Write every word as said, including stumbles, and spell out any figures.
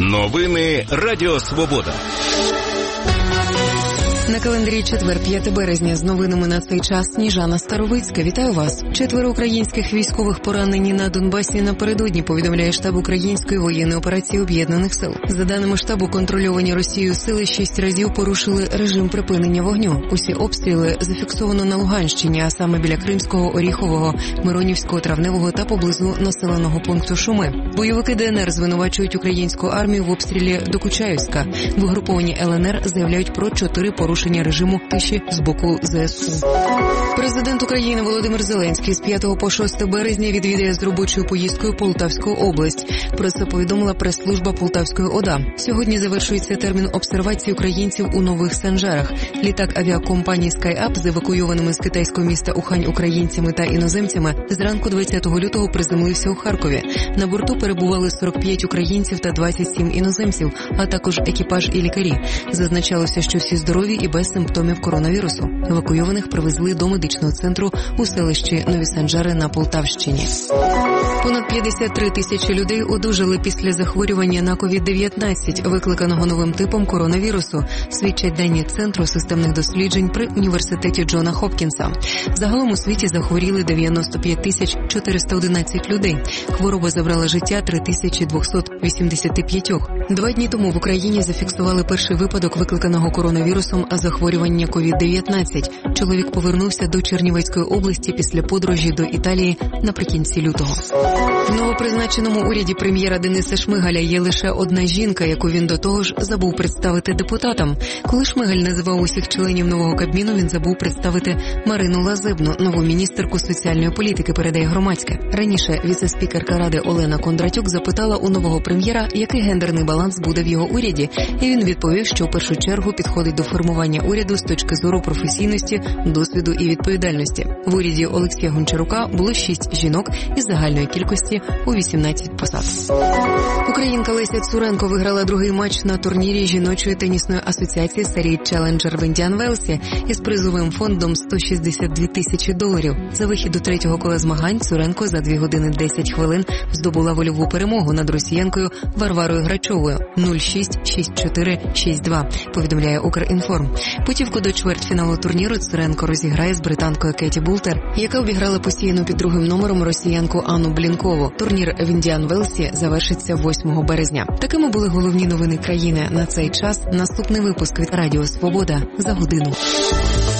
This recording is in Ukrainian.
Новини Радіо Свобода. На календарі четвер, п'яте березня. З новинами на цей час Сніжана Старовицька. Вітаю вас. Четверо українських військових поранені на Донбасі напередодні, повідомляє штаб Української воєнної операції Об'єднаних сил. За даними штабу, контрольовані Росією сили шість разів порушили режим припинення вогню. Усі обстріли зафіксовано на Луганщині, а саме біля Кримського, Оріхового, Миронівського, Травневого та поблизу населеного пункту Шуми. Бойовики ДНР звинувачують українську армію в обстрілі Докучаївська. В угрупованні ЛНР заявляють про чотири порушення режиму тиші з боку ЗСУ. Президент України Володимир Зеленський з п'ятого по шосте березня відвідає з робочою поїздкою Полтавську область. Про це повідомила прес-служба Полтавської ОДА. Сьогодні завершується термін обсервації українців у Нових Санжарах. Літак авіакомпанії SkyUp з евакуйованими з китайського міста Ухань українцями та іноземцями зранку двадцятого лютого приземлився у Харкові. На борту перебували сорок п'ять українців та двадцять сім іноземців, а також екіпаж і лікарі. Зазначалося, що всі здорові і без симптомів коронавірусу. Евакуйованих привезли до медичного центру у селищі Нові Санжари на Полтавщині. Понад п'ятдесят три тисячі людей одужали після захворювання на ковід дев'ятнадцять, викликаного новим типом коронавірусу, свідчать дані Центру системних досліджень при університеті Джона Хопкінса. Загалом у світі захворіли дев'яносто п'ять тисяч чотириста одинадцять людей. Хвороба забрала життя три тисячі двісті вісімдесят п'ять. Два дні тому в Україні зафіксували перший випадок викликаного коронавірусом захворювання ковід дев'ятнадцять. Чоловік повернувся до Чернівецької області після подорожі до Італії наприкінці лютого. В новопризначеному уряді прем'єра Дениса Шмигаля є лише одна жінка, яку він до того ж забув представити депутатам. Коли Шмигаль називав усіх членів нового Кабміну, він забув представити Марину Лазебну, нову міністерку соціальної політики, передає Громадське. Раніше віце-спікерка Ради Олена Кондратюк запитала у нового прем'єра, який гендерний баланс буде в його уряді, і він відповів, що в першу чергу підходить до формування уряду з точки зору професійності, досвіду і відповідальності. В уряді Олексія Гончарука було шість жінок із загальної кількості у вісімнадцять посад. Українка Леся Цуренко виграла другий матч на турнірі жіночої тенісної асоціації серії Challenger в Індіан Велсі із призовим фондом сто шістдесят дві тисячі доларів. За вихід до третього кола змагань Цуренко за дві години десять хвилин здобула вольову перемогу над росіянкою Варварою Грачовою нуль шість, шість чотири, шість два, повідомляє Укрінформ. Путівку до чвертьфіналу турніру Цуренко розіграє з британкою Кеті Бултер, яка обіграла посіяну під другим номером росіянку Анну Блінкову. Турнір в Індіан Велсі завершиться восьмого березня. Такими були головні новини країни на цей час. Наступний випуск від Радіо Свобода за годину.